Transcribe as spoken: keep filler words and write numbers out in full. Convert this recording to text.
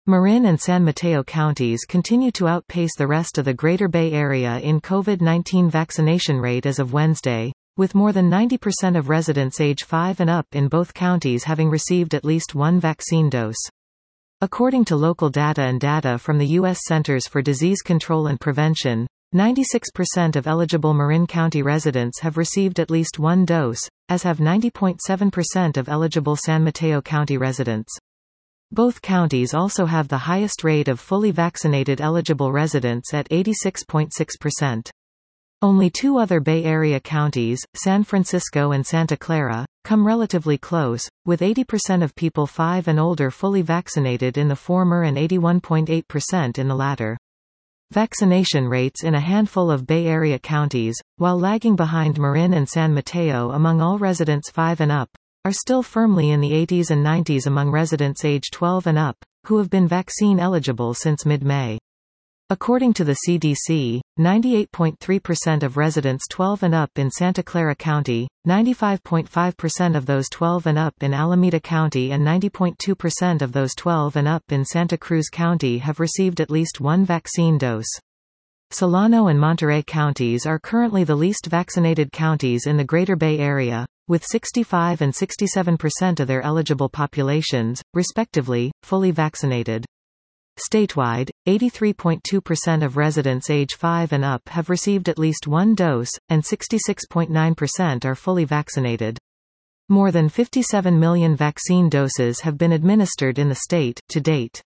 Marin and San Mateo counties continue to outpace the rest of the Greater Bay Area in COVID nineteen vaccination rate as of Wednesday, with more than ninety percent of residents age five and up in both counties having received at least one vaccine dose. According to local data and data from the U S Centers for Disease Control and Prevention, ninety-six percent of eligible Marin County residents have received at least one dose, as have ninety point seven percent of eligible San Mateo County residents. Both counties also have the highest rate of fully vaccinated eligible residents at eighty-six point six percent. Only two other Bay Area counties, San Francisco and Santa Clara, come relatively close, with eighty percent of people five and older fully vaccinated in the former and eighty-one point eight percent in the latter. Vaccination rates in a handful of Bay Area counties, while lagging behind Marin and San Mateo among all residents five and up, are still firmly in the eighties and nineties among residents age twelve and up, who have been vaccine eligible since mid-May. According to the C D C, ninety-eight point three percent of residents twelve and up in Santa Clara County, ninety-five point five percent of those twelve and up in Alameda County and ninety point two percent of those twelve and up in Santa Cruz County have received at least one vaccine dose. Solano and Monterey counties are currently the least vaccinated counties in the Greater Bay Area, with sixty-five and sixty-seven percent of their eligible populations, respectively, fully vaccinated. Statewide, eighty-three point two percent of residents age five and up have received at least one dose, and sixty-six point nine percent are fully vaccinated. More than fifty-seven million vaccine doses have been administered in the state, to date.